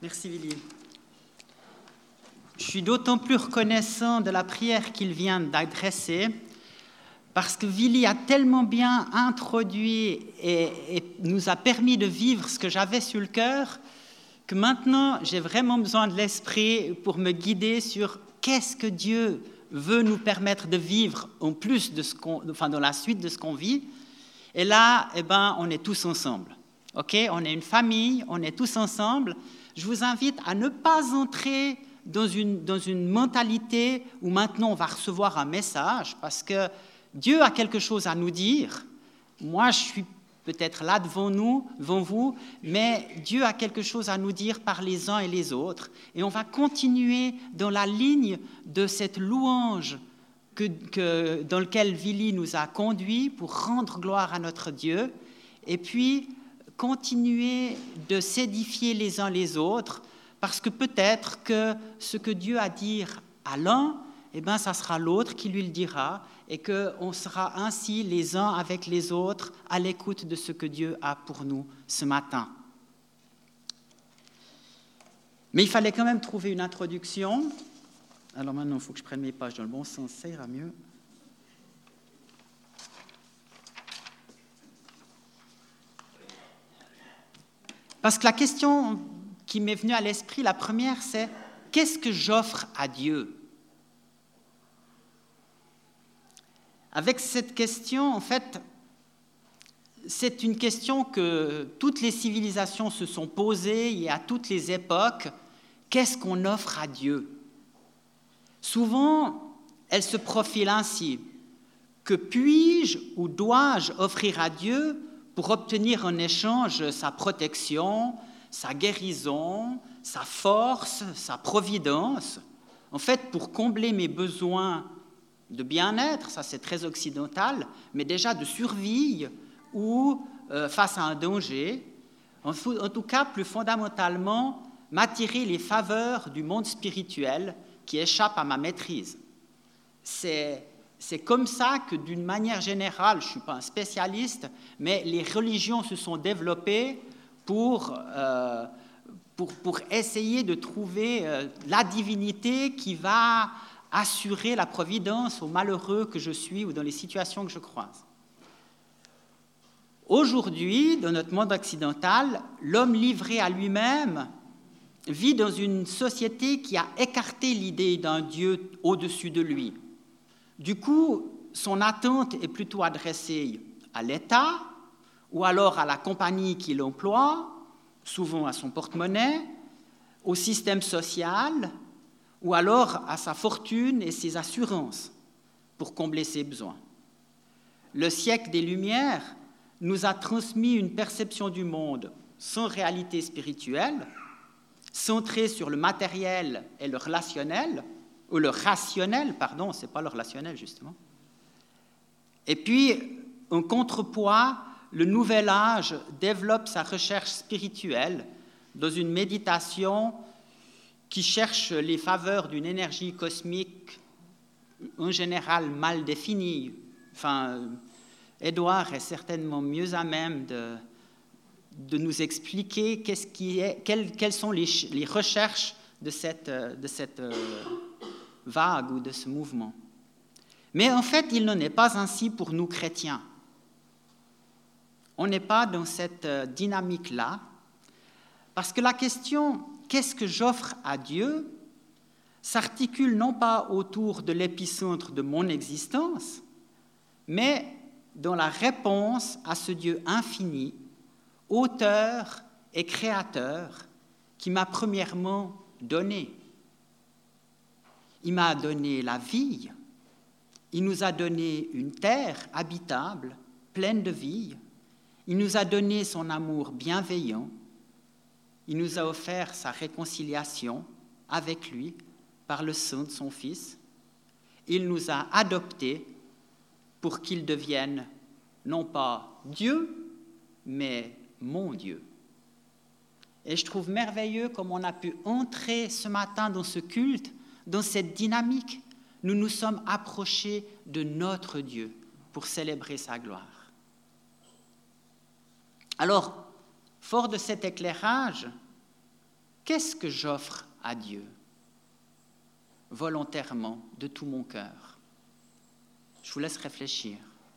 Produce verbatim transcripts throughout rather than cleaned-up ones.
Merci Willy. Je suis d'autant plus reconnaissant de la prière qu'il vient d'adresser parce que Willy a tellement bien introduit et, et nous a permis de vivre ce que j'avais sur le cœur que maintenant j'ai vraiment besoin de l'esprit pour me guider sur qu'est-ce que Dieu veut nous permettre de vivre en plus de ce qu'on, enfin dans la suite de ce qu'on vit. Et là, eh ben, on est tous ensemble. Ok, on est une famille, on est tous ensemble. Je vous invite à ne pas entrer dans une, dans une mentalité où maintenant on va recevoir un message parce que Dieu a quelque chose à nous dire. Moi, je suis peut-être là devant nous, devant vous, mais Dieu a quelque chose à nous dire par les uns et les autres. Et on va continuer dans la ligne de cette louange que, que, dans laquelle Willy nous a conduits pour rendre gloire à notre Dieu. Et puis, continuer de s'édifier les uns les autres, parce que peut-être que ce que Dieu a à dire à l'un, eh ben, ça sera l'autre qui lui le dira, et qu'on sera ainsi les uns avec les autres à l'écoute de ce que Dieu a pour nous ce matin. Mais il fallait quand même trouver une introduction. Alors maintenant, il faut que je prenne mes pages dans le bon sens, ça ira mieux. Parce que la question qui m'est venue à l'esprit, la première, c'est « Qu'est-ce que j'offre à Dieu ?» Avec cette question, en fait, c'est une question que toutes les civilisations se sont posées et à toutes les époques. Qu'est-ce qu'on offre à Dieu ? Souvent, elle se profile ainsi. Que puis-je ou dois-je offrir à Dieu pour obtenir en échange sa protection, sa guérison, sa force, sa providence. En fait, pour combler mes besoins de bien-être, ça c'est très occidental, mais déjà de survie ou euh, face à un danger. En, en tout cas, plus fondamentalement, m'attirer les faveurs du monde spirituel qui échappent à ma maîtrise. C'est... C'est comme ça que, d'une manière générale, je ne suis pas un spécialiste, mais les religions se sont développées pour, euh, pour, pour essayer de trouver euh, la divinité qui va assurer la providence aux malheureux que je suis ou dans les situations que je croise. Aujourd'hui, dans notre monde occidental, l'homme livré à lui-même vit dans une société qui a écarté l'idée d'un Dieu au-dessus de lui. Du coup, son attente est plutôt adressée à l'État ou alors à la compagnie qui l'emploie, souvent à son porte-monnaie, au système social ou alors à sa fortune et ses assurances pour combler ses besoins. Le siècle des Lumières nous a transmis une perception du monde sans réalité spirituelle, centrée sur le matériel et le relationnel, ou le rationnel, pardon, ce n'est pas le relationnel, justement. Et puis, en contrepoids, le nouvel âge développe sa recherche spirituelle dans une méditation qui cherche les faveurs d'une énergie cosmique en général mal définie. Enfin, Édouard est certainement mieux à même de, de nous expliquer qu'est-ce qui est, quelles, quelles sont les, les recherches de cette... De cette vague ou de ce mouvement. Mais en fait, il n'en est pas ainsi pour nous chrétiens. On n'est pas dans cette dynamique-là, parce que la question « qu'est-ce que j'offre à Dieu ?» s'articule non pas autour de l'épicentre de mon existence, mais dans la réponse à ce Dieu infini, auteur et créateur, qui m'a premièrement donné. Il m'a donné la vie, il nous a donné une terre habitable, pleine de vie, il nous a donné son amour bienveillant, il nous a offert sa réconciliation avec lui par le sang de son Fils, il nous a adoptés pour qu'il devienne non pas Dieu, mais mon Dieu. Et je trouve merveilleux comme on a pu entrer ce matin dans ce culte. Dans cette dynamique, nous nous sommes approchés de notre Dieu pour célébrer sa gloire. Alors, fort de cet éclairage, Qu'est-ce que j'offre à Dieu volontairement, de tout mon cœur? Je vous laisse réfléchir.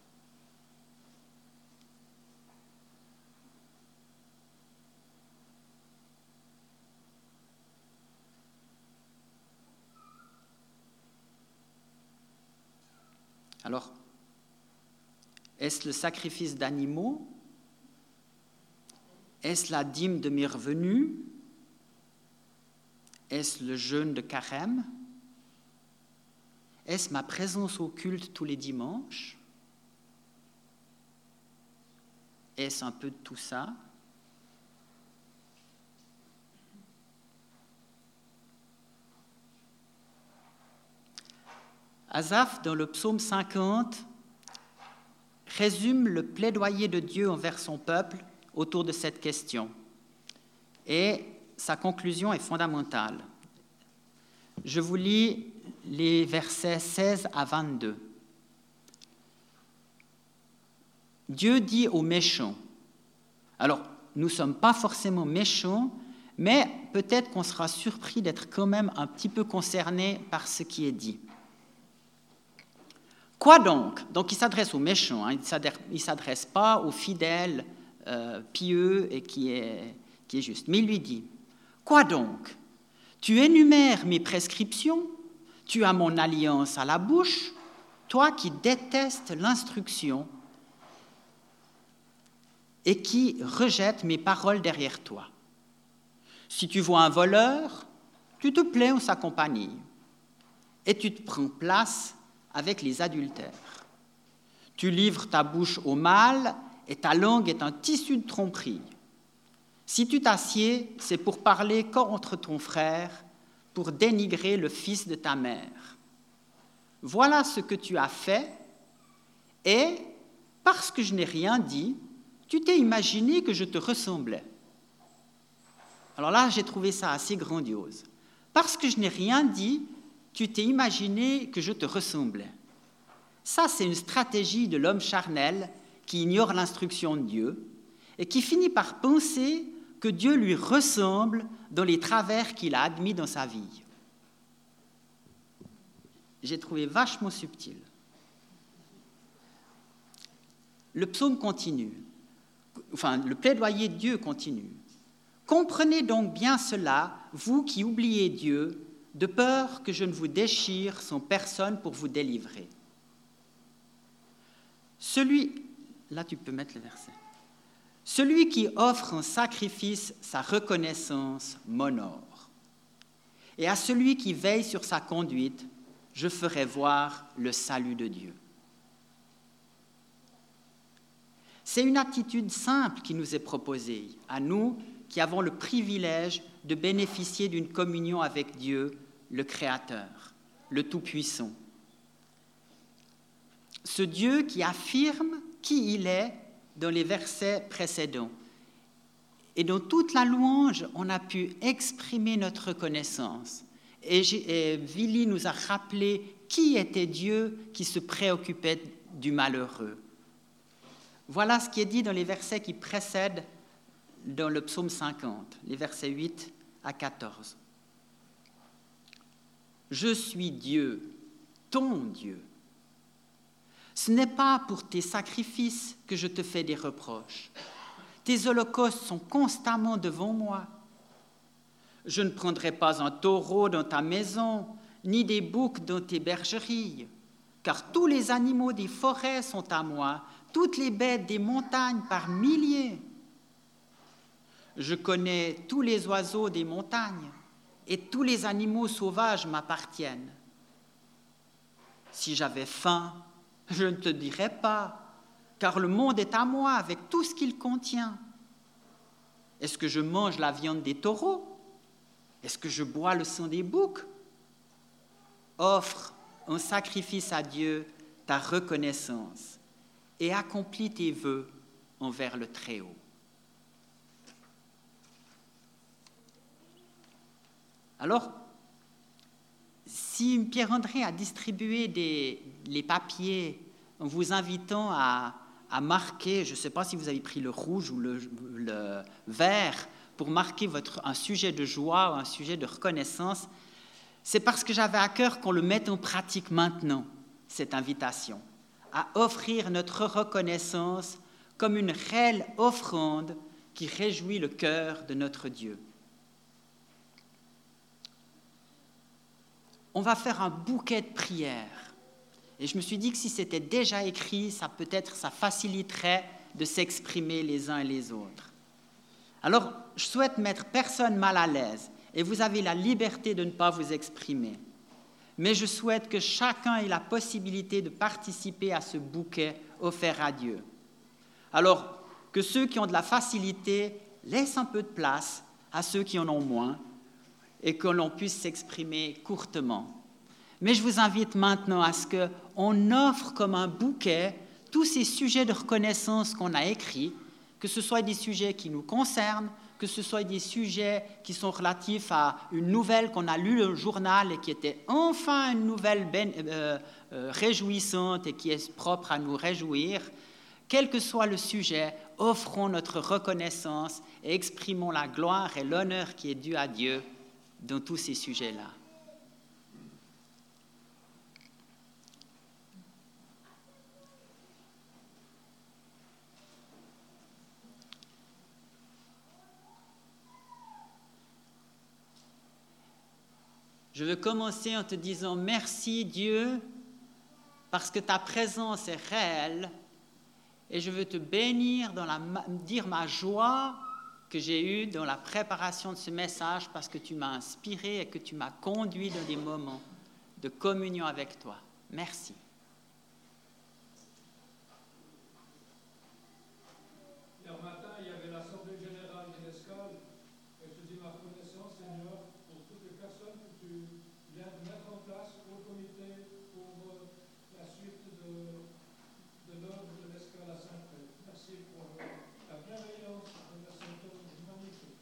Alors, est-ce le sacrifice d'animaux? Est-ce la dîme de mes revenus? Est-ce le jeûne de carême? Est-ce ma présence au culte tous les dimanches? Est-ce un peu de tout ça? Asaph, dans le psaume cinquante, résume le plaidoyer de Dieu envers son peuple autour de cette question. Et sa conclusion est fondamentale. Je vous lis les versets seize à vingt-deux. Dieu dit aux méchants, alors nous ne sommes pas forcément méchants, mais peut-être qu'on sera surpris d'être quand même un petit peu concernés par ce qui est dit. Quoi donc? Donc il s'adresse aux méchants, hein, il ne s'adresse pas aux fidèles, euh, pieux et qui est, qui est juste. Mais il lui dit, quoi donc? Tu énumères mes prescriptions, tu as mon alliance à la bouche, toi qui détestes l'instruction et qui rejettes mes paroles derrière toi. Si tu vois un voleur, tu te plais en sa compagnie et tu te prends place avec les adultères. Tu livres ta bouche au mal et ta langue est un tissu de tromperie. Si tu t'assieds, c'est pour parler contre ton frère, pour dénigrer le fils de ta mère. Voilà ce que tu as fait, et parce que je n'ai rien dit, tu t'es imaginé que je te ressemblais. Alors là, j'ai trouvé ça assez grandiose. Parce que je n'ai rien dit, tu t'es imaginé que je te ressemblais. Ça, c'est une stratégie de l'homme charnel qui ignore l'instruction de Dieu et qui finit par penser que Dieu lui ressemble dans les travers qu'il a admis dans sa vie. J'ai trouvé vachement subtil. Le psaume continue, enfin, le plaidoyer de Dieu continue. Comprenez donc bien cela, vous qui oubliez Dieu, de peur que je ne vous déchire sans personne pour vous délivrer. Celui, là tu peux mettre le verset. Celui qui offre en sacrifice sa reconnaissance m'honore. Et à celui qui veille sur sa conduite, je ferai voir le salut de Dieu. C'est une attitude simple qui nous est proposée, à nous qui avons le privilège de bénéficier d'une communion avec Dieu, le Créateur, le Tout-Puissant. Ce Dieu qui affirme qui il est dans les versets précédents. Et dans toute la louange, on a pu exprimer notre reconnaissance. Et, et Vili nous a rappelé qui était Dieu qui se préoccupait du malheureux. Voilà ce qui est dit dans les versets qui précèdent dans le psaume cinquante, les versets huit à quatorze. Je suis Dieu, ton Dieu. Ce n'est pas pour tes sacrifices que je te fais des reproches. Tes holocaustes sont constamment devant moi. Je ne prendrai pas un taureau dans ta maison, ni des boucs dans tes bergeries, car tous les animaux des forêts sont à moi, toutes les bêtes des montagnes par milliers. Je connais tous les oiseaux des montagnes, et tous les animaux sauvages m'appartiennent. Si j'avais faim, je ne te dirais pas, car le monde est à moi avec tout ce qu'il contient. Est-ce que je mange la viande des taureaux? Est-ce que je bois le sang des boucs? Offre en sacrifice à Dieu ta reconnaissance et accomplis tes vœux envers le Très-Haut. Alors, si Pierre-André a distribué des, les papiers en vous invitant à, à marquer, je ne sais pas si vous avez pris le rouge ou le, le vert, pour marquer votre, un sujet de joie ou un sujet de reconnaissance, c'est parce que j'avais à cœur qu'on le mette en pratique maintenant, cette invitation, à offrir notre reconnaissance comme une réelle offrande qui réjouit le cœur de notre Dieu. On va faire un bouquet de prières. Et je me suis dit que si c'était déjà écrit, ça peut-être ça faciliterait de s'exprimer les uns et les autres. Alors, je souhaite mettre personne mal à l'aise, et vous avez la liberté de ne pas vous exprimer. Mais je souhaite que chacun ait la possibilité de participer à ce bouquet offert à Dieu. Alors, que ceux qui ont de la facilité laissent un peu de place à ceux qui en ont moins, et que l'on puisse s'exprimer courtement. Mais je vous invite maintenant à ce qu'on offre comme un bouquet tous ces sujets de reconnaissance qu'on a écrits, que ce soit des sujets qui nous concernent, que ce soit des sujets qui sont relatifs à une nouvelle qu'on a lue dans le journal et qui était enfin une nouvelle ben, euh, euh, réjouissante et qui est propre à nous réjouir. Quel que soit le sujet, offrons notre reconnaissance et exprimons la gloire et l'honneur qui est dû à Dieu dans tous ces sujets-là. Je veux commencer en te disant merci Dieu parce que ta présence est réelle et je veux te bénir, dans la, dire ma joie que j'ai eue dans la préparation de ce message parce que tu m'as inspiré et que tu m'as conduit dans des moments de communion avec toi. Merci. Hier matin, il y avait l'Assemblée générale de l'Escale et je te dis ma reconnaissance, Seigneur, pour toutes les personnes que tu viens de mettre en place au comité pour euh, la suite de, de l'œuvre de l'Escale à Saint-Pré. Merci pour euh, la bienveillance de la Sainte-Œuvre magnifique.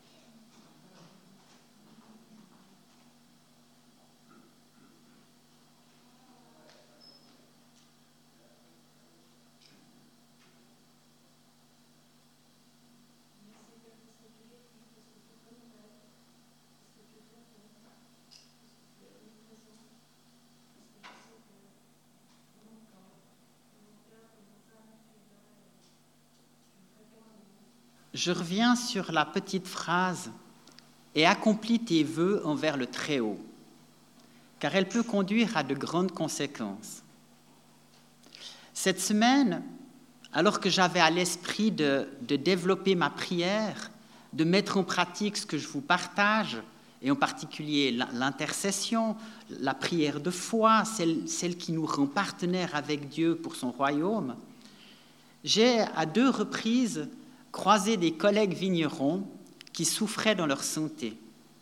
Je reviens sur la petite phrase « et accomplis tes vœux envers le Très-Haut », car elle peut conduire à de grandes conséquences. Cette semaine, alors que j'avais à l'esprit de, de développer ma prière, de mettre en pratique ce que je vous partage, et en particulier l'intercession, la prière de foi, celle, celle qui nous rend partenaires avec Dieu pour son royaume, j'ai à deux reprises croisé des collègues vignerons qui souffraient dans leur santé.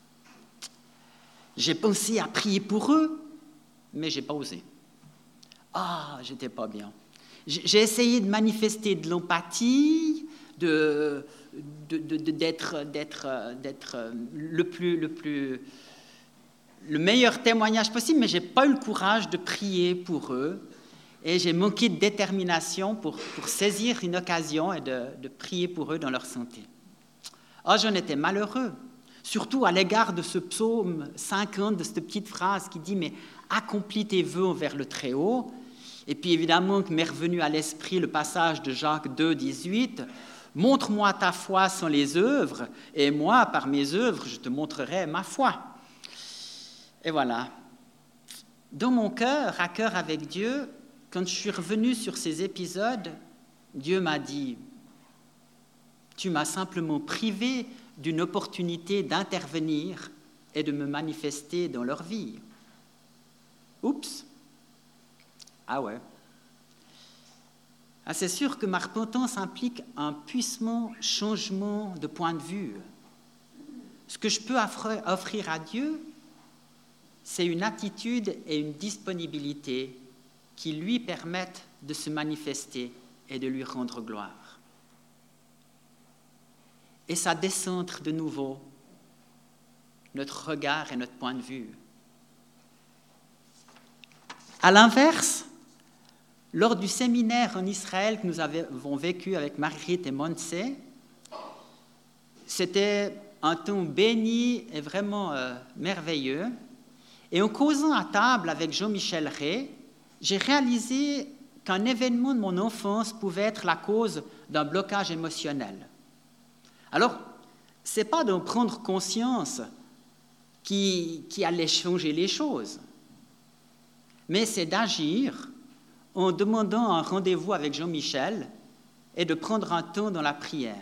J'ai pensé à prier pour eux, mais je n'ai pas osé. Ah, j'étais pas bien. J'ai essayé de manifester de l'empathie, de, de, de, de, d'être, d'être, d'être le, plus, le, plus, le meilleur témoignage possible, mais je n'ai pas eu le courage de prier pour eux. Et j'ai manqué de détermination pour, pour saisir une occasion et de, de prier pour eux dans leur santé. Oh, j'en étais malheureux, surtout à l'égard de ce psaume cinquante, de cette petite phrase qui dit « Mais accomplis tes vœux envers le Très-Haut ». Et puis évidemment, que m'est revenu à l'esprit le passage de Jacques deux, dix-huit. « Montre-moi ta foi sans les œuvres, et moi, par mes œuvres, je te montrerai ma foi. » Et voilà. Dans mon cœur, à cœur avec Dieu, quand je suis revenu sur ces épisodes, Dieu m'a dit « Tu m'as simplement privé d'une opportunité d'intervenir et de me manifester dans leur vie. » Oups! Ah ouais. Ah, c'est sûr que ma repentance implique un puissant changement de point de vue. Ce que je peux offrir à Dieu, c'est une attitude et une disponibilité qui lui permettent de se manifester et de lui rendre gloire. Et ça décentre de nouveau notre regard et notre point de vue. À l'inverse, lors du séminaire en Israël que nous avons vécu avec Marguerite et Montse, c'était un temps béni et vraiment euh, merveilleux. Et en causant à table avec Jean-Michel Ray, j'ai réalisé qu'un événement de mon enfance pouvait être la cause d'un blocage émotionnel. Alors, ce n'est pas d'en prendre conscience qui, qui allait changer les choses, mais c'est d'agir en demandant un rendez-vous avec Jean-Michel et de prendre un temps dans la prière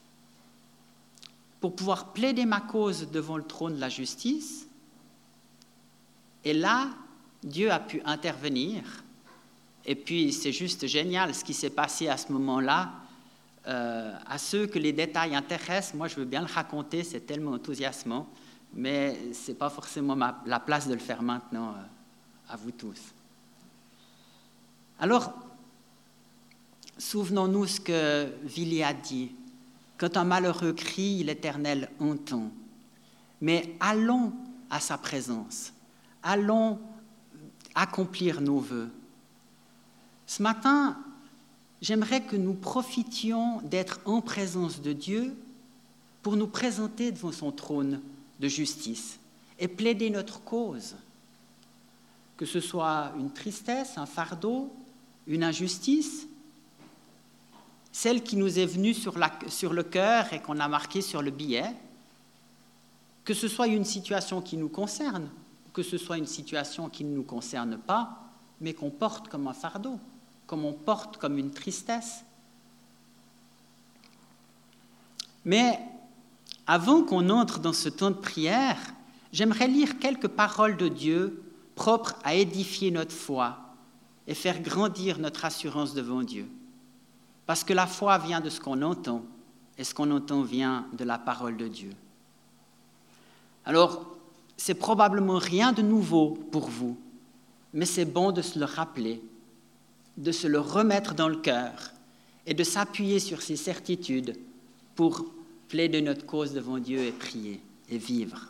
pour pouvoir plaider ma cause devant le trône de la justice. Et là, Dieu a pu intervenir. Et puis, c'est juste génial ce qui s'est passé à ce moment-là. Euh, à ceux que les détails intéressent, moi, je veux bien le raconter, c'est tellement enthousiasmant, mais ce n'est pas forcément ma, la place de le faire maintenant, euh, à vous tous. Alors, souvenons-nous ce que Villiers a dit. Quand un malheureux crie, l'Éternel entend. Mais allons à sa présence. Allons accomplir nos vœux. Ce matin, j'aimerais que nous profitions d'être en présence de Dieu pour nous présenter devant son trône de justice et plaider notre cause. Que ce soit une tristesse, un fardeau, une injustice, celle qui nous est venue sur, la, sur le cœur et qu'on a marquée sur le billet, que ce soit une situation qui nous concerne, que ce soit une situation qui ne nous concerne pas, mais qu'on porte comme un fardeau, comme on porte comme une tristesse. Mais avant qu'on entre dans ce temps de prière, j'aimerais lire quelques paroles de Dieu propres à édifier notre foi et faire grandir notre assurance devant Dieu. Parce que la foi vient de ce qu'on entend, et ce qu'on entend vient de la parole de Dieu. Alors, c'est probablement rien de nouveau pour vous, mais c'est bon de se le rappeler, de se le remettre dans le cœur et de s'appuyer sur ces certitudes pour plaider notre cause devant Dieu et prier et vivre.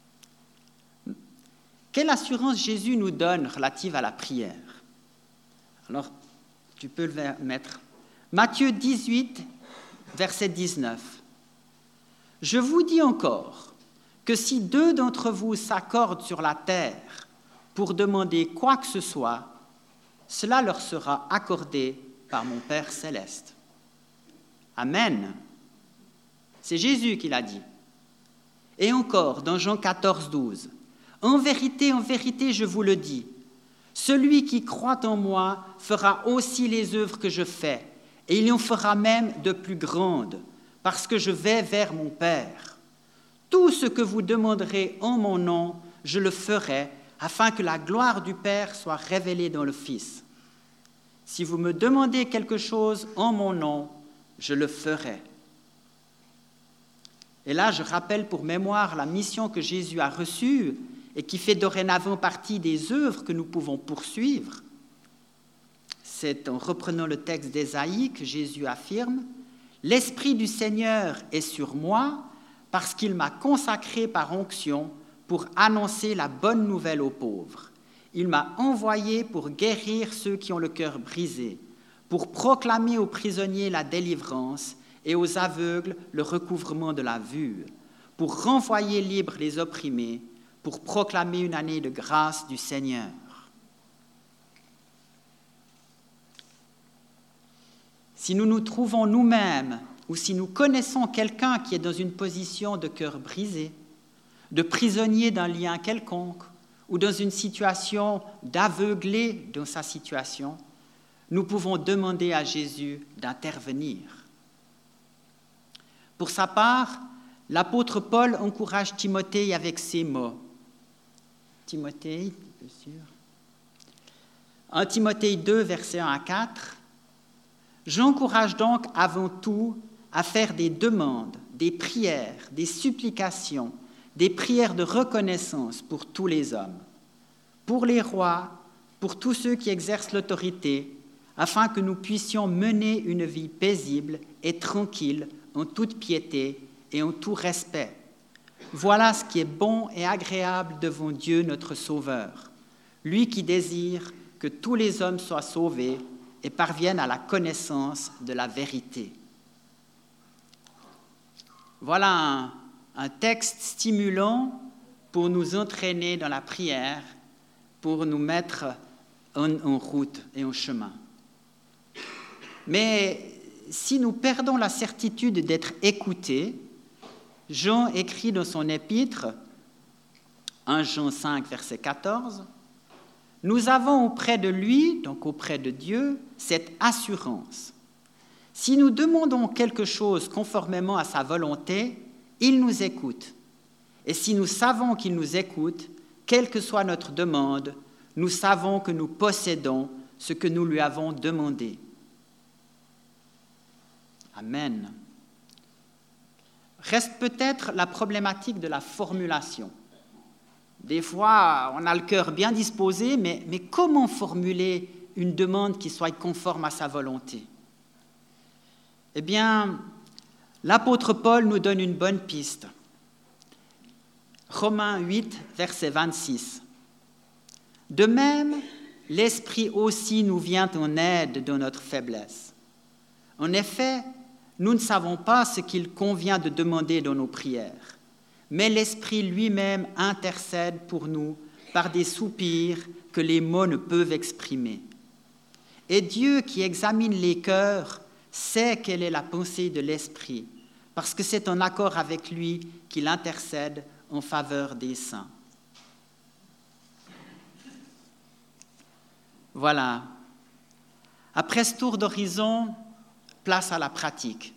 Quelle assurance Jésus nous donne relative à la prière? Alors, tu peux le mettre. Matthieu dix-huit, verset dix-neuf. « Je vous dis encore que si deux d'entre vous s'accordent sur la terre pour demander quoi que ce soit, cela leur sera accordé par mon Père céleste. » Amen. C'est Jésus qui l'a dit. Et encore, dans Jean quatorze, douze. « En vérité, en vérité, je vous le dis, celui qui croit en moi fera aussi les œuvres que je fais, et il en fera même de plus grandes, parce que je vais vers mon Père. Tout ce que vous demanderez en mon nom, je le ferai, afin que la gloire du Père soit révélée dans le Fils. Si vous me demandez quelque chose en mon nom, je le ferai. » Et là, je rappelle pour mémoire la mission que Jésus a reçue et qui fait dorénavant partie des œuvres que nous pouvons poursuivre. C'est en reprenant le texte d'Ésaïe que Jésus affirme « L'Esprit du Seigneur est sur moi parce qu'il m'a consacré par onction pour annoncer la bonne nouvelle aux pauvres. Il m'a envoyé pour guérir ceux qui ont le cœur brisé, pour proclamer aux prisonniers la délivrance et aux aveugles le recouvrement de la vue, pour renvoyer libres les opprimés, pour proclamer une année de grâce du Seigneur. » Si nous nous trouvons nous-mêmes ou si nous connaissons quelqu'un qui est dans une position de cœur brisé, de prisonnier d'un lien quelconque ou dans une situation d'aveuglé dans sa situation, nous pouvons demander à Jésus d'intervenir. Pour sa part, l'apôtre Paul encourage Timothée avec ces mots. Timothée, bien sûr. un Timothée deux, versets un à quatre. J'encourage donc avant tout à faire des demandes, des prières, des supplications, des prières de reconnaissance pour tous les hommes, pour les rois, pour tous ceux qui exercent l'autorité, afin que nous puissions mener une vie paisible et tranquille en toute piété et en tout respect. Voilà ce qui est bon et agréable devant Dieu notre Sauveur, lui qui désire que tous les hommes soient sauvés et parviennent à la connaissance de la vérité. Voilà un, un texte stimulant pour nous entraîner dans la prière, pour nous mettre en, en route et en chemin. Mais si nous perdons la certitude d'être écoutés, Jean écrit dans son épître, premier Jean cinq, verset quatorze, « Nous avons auprès de lui, donc auprès de Dieu, cette assurance. Si nous demandons quelque chose conformément à sa volonté, il nous écoute. Et si nous savons qu'il nous écoute, quelle que soit notre demande, nous savons que nous possédons ce que nous lui avons demandé. » Amen. Reste peut-être la problématique de la formulation. Des fois, on a le cœur bien disposé, mais, mais comment formuler une demande qui soit conforme à sa volonté? Eh bien, l'apôtre Paul nous donne une bonne piste. Romains huit, verset vingt-six. « De même, l'Esprit aussi nous vient en aide dans notre faiblesse. En effet, nous ne savons pas ce qu'il convient de demander dans nos prières, mais l'Esprit lui-même intercède pour nous par des soupirs que les mots ne peuvent exprimer. Et Dieu qui examine les cœurs sait quelle est la pensée de l'Esprit, parce que c'est en accord avec lui qu'il intercède en faveur des saints. » Voilà. Après ce tour d'horizon, place à la pratique.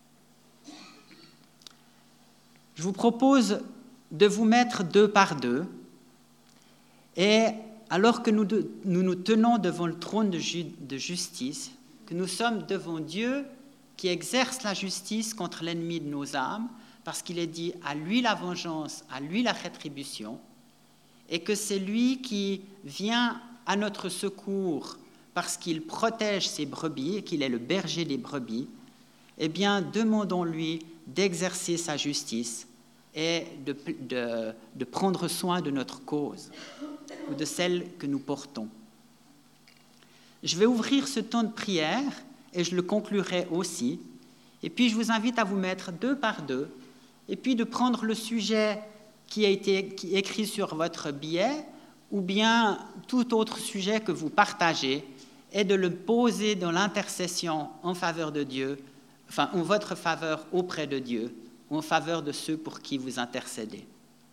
Je vous propose de vous mettre deux par deux et alors que nous nous, nous tenons devant le trône de, ju- de justice, que nous sommes devant Dieu qui exerce la justice contre l'ennemi de nos âmes, parce qu'il est dit à lui la vengeance, à lui la rétribution, et que c'est lui qui vient à notre secours parce qu'il protège ses brebis et qu'il est le berger des brebis, eh bien, demandons-lui d'exercer sa justice et de, de, de prendre soin de notre cause ou de celle que nous portons. Je vais ouvrir ce temps de prière et je le conclurai aussi. Et puis, je vous invite à vous mettre deux par deux et puis de prendre le sujet qui a été qui est écrit sur votre billet ou bien tout autre sujet que vous partagez et de le poser dans l'intercession en faveur de Dieu, enfin, en votre faveur auprès de Dieu, ou en faveur de ceux pour qui vous intercédez.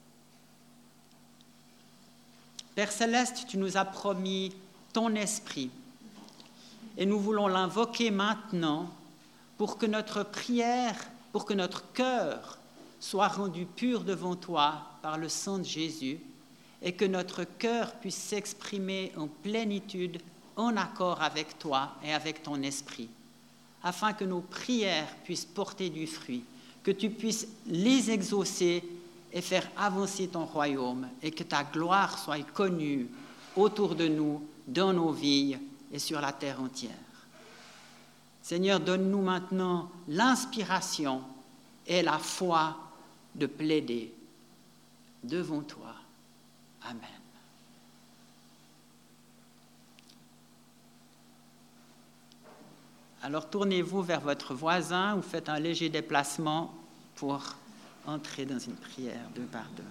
Père Céleste, tu nous as promis ton esprit et nous voulons l'invoquer maintenant pour que notre prière, pour que notre cœur soit rendu pur devant toi par le sang de Jésus et que notre cœur puisse s'exprimer en plénitude, en accord avec toi et avec ton esprit, afin que nos prières puissent porter du fruit, que tu puisses les exaucer et faire avancer ton royaume et que ta gloire soit connue autour de nous, dans nos vies et sur la terre entière. Seigneur, donne-nous maintenant l'inspiration et la foi de plaider devant toi. Amen. Alors tournez-vous vers votre voisin ou faites un léger déplacement pour entrer dans une prière deux par deux.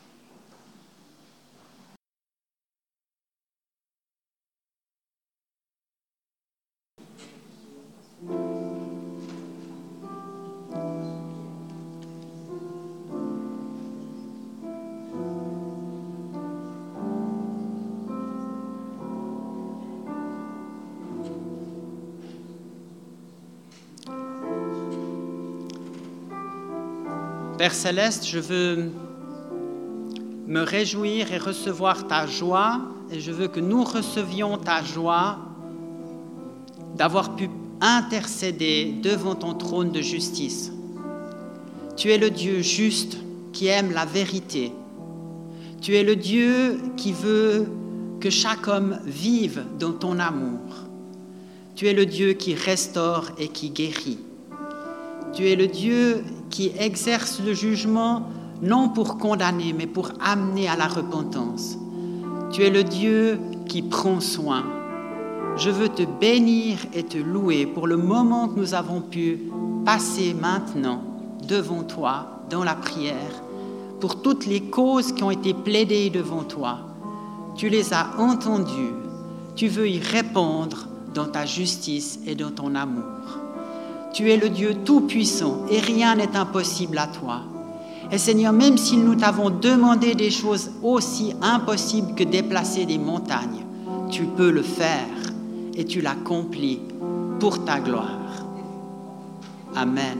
Père Céleste, je veux me réjouir et recevoir ta joie, et je veux que nous recevions ta joie d'avoir pu intercéder devant ton trône de justice. Tu es le Dieu juste qui aime la vérité. Tu es le Dieu qui veut que chaque homme vive dans ton amour. Tu es le Dieu qui restaure et qui guérit. Tu es le Dieu qui exerce le jugement non pour condamner, mais pour amener à la repentance. Tu es le Dieu qui prend soin. Je veux te bénir et te louer pour le moment que nous avons pu passer maintenant devant toi dans la prière pour toutes les causes qui ont été plaidées devant toi. Tu les as entendues. Tu veux y répondre dans ta justice et dans ton amour. Tu es le Dieu tout-puissant et rien n'est impossible à toi. Et Seigneur, même si nous t'avons demandé des choses aussi impossibles que déplacer des montagnes, tu peux le faire et tu l'accomplis pour ta gloire. Amen.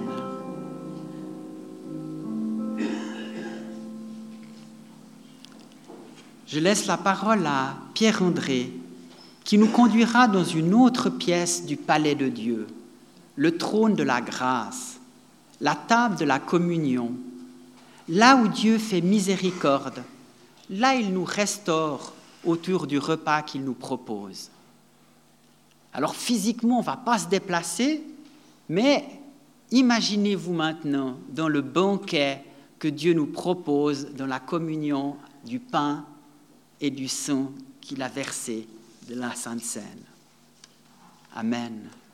Je laisse la parole à Pierre-André, qui nous conduira dans une autre pièce du palais de Dieu, le trône de la grâce, la table de la communion, là où Dieu fait miséricorde, là il nous restaure autour du repas qu'il nous propose. Alors physiquement, on ne va pas se déplacer, mais imaginez-vous maintenant dans le banquet que Dieu nous propose dans la communion du pain et du sang qu'il a versé de la Sainte Seine. Amen.